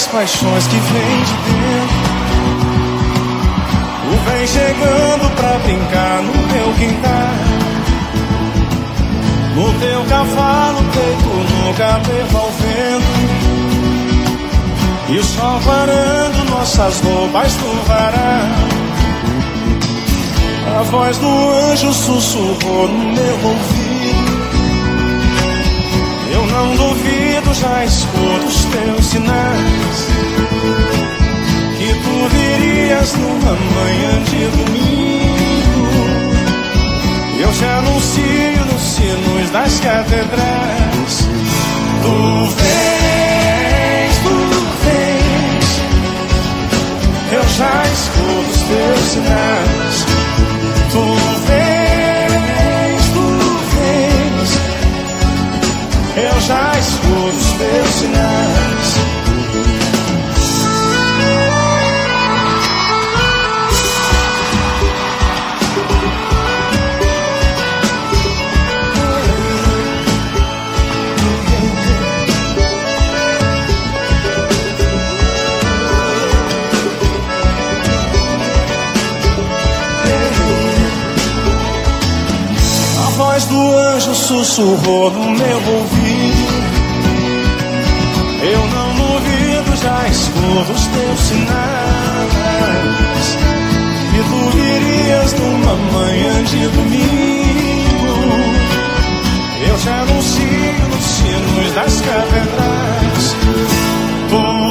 das paixões que vem de dentro. Tu vem chegando pra brincar no teu quintal, no teu cavalo, peito no cabelo ao vento, e o sol parando nossas roupas no varal. A voz do anjo sussurrou no meu ouvido. Eu não duvido, já escuto os teus sinais, que tu virias numa manhã de domingo. Eu te anuncio nos sinos das catedrais. Tu vens, eu já escuto os teus sinais. Tu vens, eu já escuto os teus sinais. A voz do anjo sussurrou no meu ouvido. Eu não duvido, já escuto os teus sinais, que tu virias numa manhã de domingo. Eu te anuncio nos sinos das catedrais. Tu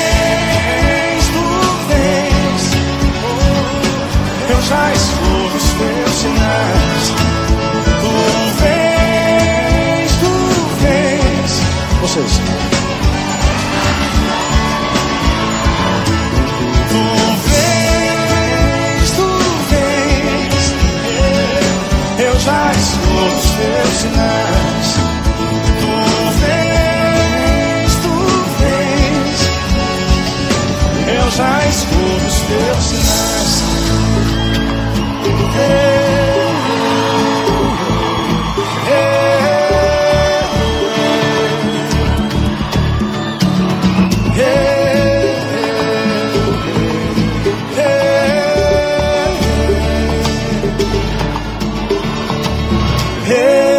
vens, eu já escuto os teus sinais. Vocês. Tu vens, eu já escuto os teus sinais. Tu vens, eu já escuto os teus sinais. Hey